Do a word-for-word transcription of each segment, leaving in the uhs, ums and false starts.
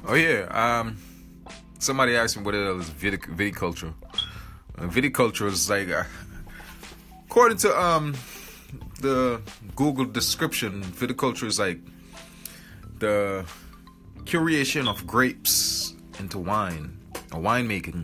Oh yeah. Um, somebody asked me what it is vitic- viticulture. Uh, viticulture is like, uh, according to um the Google description, viticulture is like the curation of grapes into wine, or winemaking.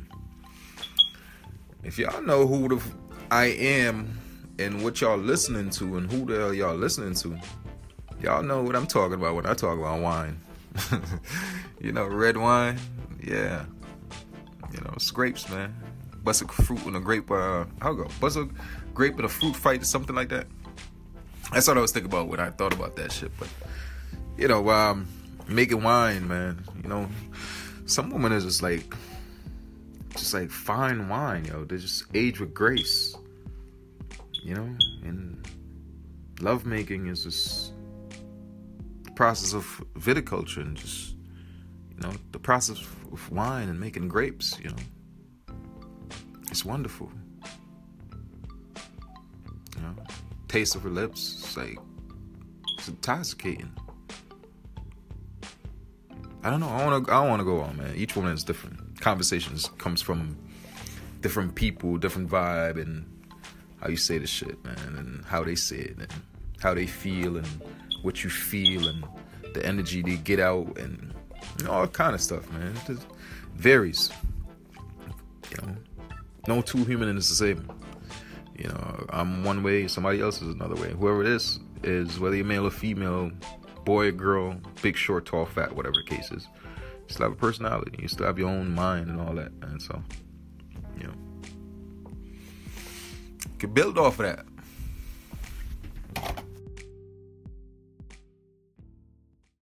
If y'all know who the f- I am and what y'all listening to and who the hell y'all listening to, y'all know what I'm talking about when I talk about wine. You know, red wine, yeah. You know, it's grapes, man. Bust a fruit and a grape, uh, how go? Bust a grape and a fruit fight or something like that. That's what I was thinking about when I thought about that shit. But, you know, um, making wine, man. You know, some women is just like, just like fine wine, yo. They just age with grace. You know, and lovemaking is just the process of viticulture and just, you know, the process of wine and making grapes, you know. It's wonderful. You know, taste of her lips, it's like, it's intoxicating. I don't know. I want to. I don't want to go on, man. Each woman is different. Conversations comes from different people, different vibe, and how you say the shit, man, and how they say it, and how they feel, and what you feel, and the energy they get out, and you know, all kind of stuff, man. It just varies. You know, no two human is the same. You know, I'm one way, somebody else is another way. Whoever it is is, whether you're male or female, boy or girl, big, short, tall, fat, whatever the case is. You still have a personality. You still have your own mind and all that. And so, you know, you can build off of that.